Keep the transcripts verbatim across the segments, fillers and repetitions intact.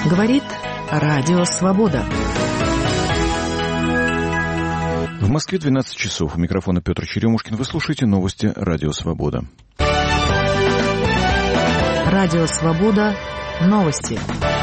Говорит Радио Свобода. В Москве двенадцать часов. У микрофона Петр Черемушкин. Вы слушаете новости Радио Свобода. Радио Свобода. Новости.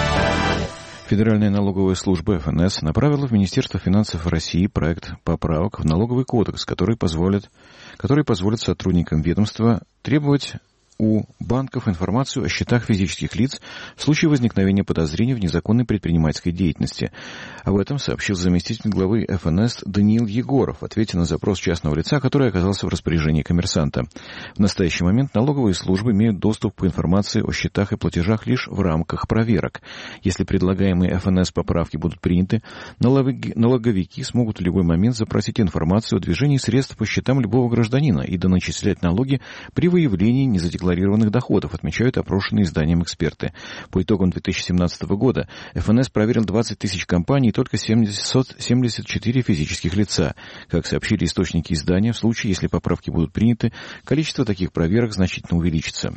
Федеральная налоговая служба эф эн эс направила в Министерство финансов России проект поправок в налоговый кодекс, который позволит, который позволит сотрудникам ведомства требовать у банков информацию о счетах физических лиц в случае возникновения подозрений в незаконной предпринимательской деятельности. Об этом сообщил заместитель главы эф эн эс Даниил Егоров, ответив на запрос частного лица, который оказался в распоряжении коммерсанта. В настоящий момент налоговые службы имеют доступ к информации о счетах и платежах лишь в рамках проверок. Если предлагаемые эф эн эс поправки будут приняты, налоговики смогут в любой момент запросить информацию о движении средств по счетам любого гражданина и доначислять налоги при выявлении незадекларированных декларированных доходов, отмечают опрошенные изданием эксперты. По итогам две тысячи семнадцатого года эф эн эс проверил двадцать тысяч компаний и только семьдесят, семьдесят четыре физических лица. Как сообщили источники издания, в случае, если поправки будут приняты, количество таких проверок значительно увеличится.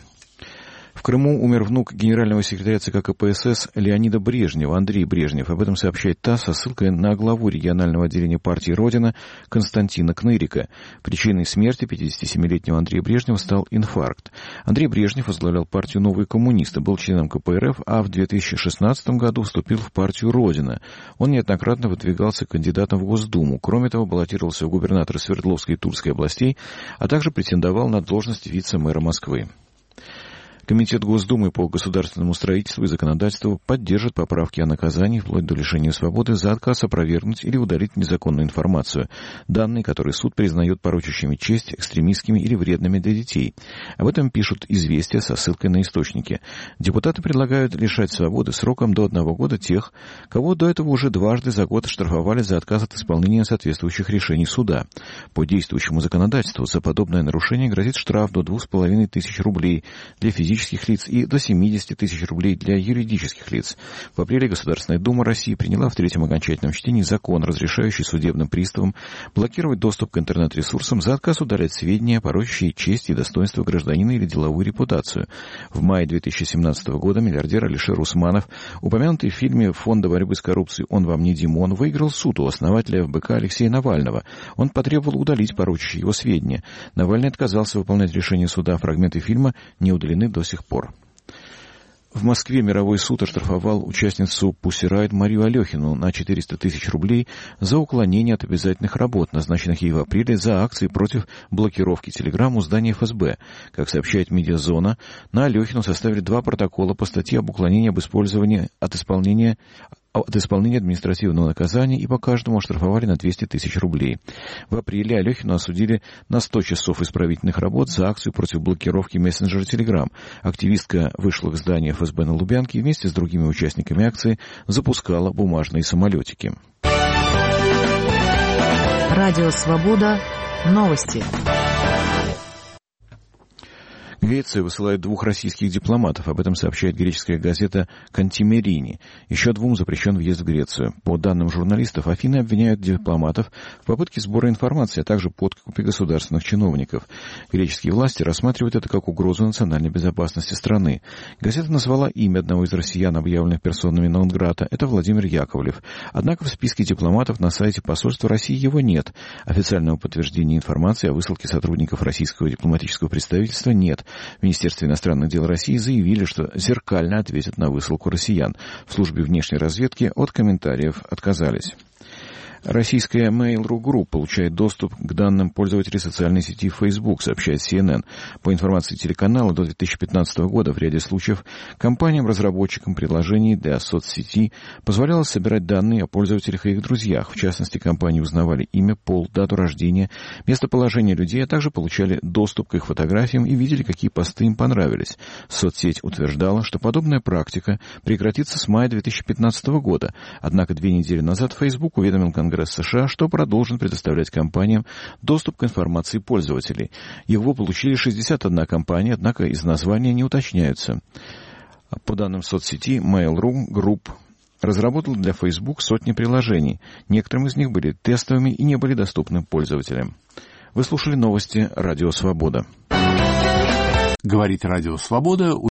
В Крыму умер внук генерального секретаря ЦК ка пэ эс эс Леонида Брежнева, Андрей Брежнев. Об этом сообщает ТАСС со ссылкой на главу регионального отделения партии «Родина» Константина Кнырика. Причиной смерти пятидесятисемилетнего Андрея Брежнева стал инфаркт. Андрей Брежнев возглавлял партию «Новые коммунисты», был членом ка пэ эр эф, а в две тысячи шестнадцатом году вступил в партию «Родина». Он неоднократно выдвигался кандидатом в Госдуму. Кроме того, баллотировался в губернаторы Свердловской и Тульской областей, а также претендовал на должность вице-мэра Москвы. Комитет Госдумы по государственному строительству и законодательству поддержит поправки о наказании вплоть до лишения свободы за отказ опровергнуть или удалить незаконную информацию, данные, которые суд признает порочащими честь, экстремистскими или вредными для детей. Об этом пишут «Известия» со ссылкой на источники. Депутаты предлагают лишать свободы сроком до одного года тех, кого до этого уже дважды за год штрафовали за отказ от исполнения соответствующих решений суда. По действующему законодательству за подобное нарушение грозит штраф до двух с половиной тысяч рублей для физических лиц и до семьдесят тысяч рублей для юридических лиц. В апреле Государственная Дума России приняла в третьем окончательном чтении закон, разрешающий судебным приставам блокировать доступ к интернет-ресурсам за отказ удалять сведения, порочащие честь и достоинство гражданина или деловую репутацию. В мае две тысячи семнадцатого года миллиардер Алишер Усманов, упомянутый в фильме Фонда борьбы с коррупцией «Он вам не Димон», выиграл суд у основателя эф бэ ка Алексея Навального. Он потребовал удалить порочащие его сведения. Навальный отказался выполнять решение суда. Фрагменты фильма не удалены до сих пор. В Москве мировой суд оштрафовал участницу Pussy Riot Марию Алехину на четыреста тысяч рублей за уклонение от обязательных работ, назначенных ей в апреле за акции против блокировки Telegram у здания эф эс бэ. Как сообщает Медиазона, на Алехину составили два протокола по статье об уклонении об использовании от исполнения от исполнения административного наказания и по каждому оштрафовали на двести тысяч рублей. В апреле Алехину осудили на сто часов исправительных работ за акцию против блокировки мессенджера Telegram. Активистка вышла к зданию эф эс бэ на Лубянке и вместе с другими участниками акции запускала бумажные самолетики. Радио Свобода. Новости. Греция высылает двух российских дипломатов. Об этом сообщает греческая газета «Кантимерини». Еще двум запрещен въезд в Грецию. По данным журналистов, Афины обвиняют дипломатов в попытке сбора информации, а также подкупе государственных чиновников. Греческие власти рассматривают это как угрозу национальной безопасности страны. Газета назвала имя одного из россиян, объявленных персонами нон-грата. Это Владимир Яковлев. Однако в списке дипломатов на сайте посольства России его нет. Официального подтверждения информации о высылке сотрудников российского дипломатического представительства нет. В Министерстве иностранных дел России заявили, что зеркально ответят на высылку россиян. В службе внешней разведки от комментариев отказались. Российская Mail.ru Group получает доступ к данным пользователей социальной сети Facebook, сообщает си эн эн. По информации телеканала, до две тысячи пятнадцатого года в ряде случаев компаниям-разработчикам приложений для соцсети позволялось собирать данные о пользователях и их друзьях. В частности, компании узнавали имя, пол, дату рождения, местоположение людей, а также получали доступ к их фотографиям и видели, какие посты им понравились. Соцсеть утверждала, что подобная практика прекратится с мая две тысячи пятнадцатого года. Однако две недели назад Facebook уведомил Конгресс США, что продолжит предоставлять компаниям доступ к информации пользователей. Его получили шестьдесят одна компания, однако из названия не уточняются. По данным соцсети, Mail.ru Group разработал для Facebook сотни приложений. Некоторым из них были тестовыми и не были доступны пользователям. Вы слушали новости Радио Свобода. Говорит Радио Свобода.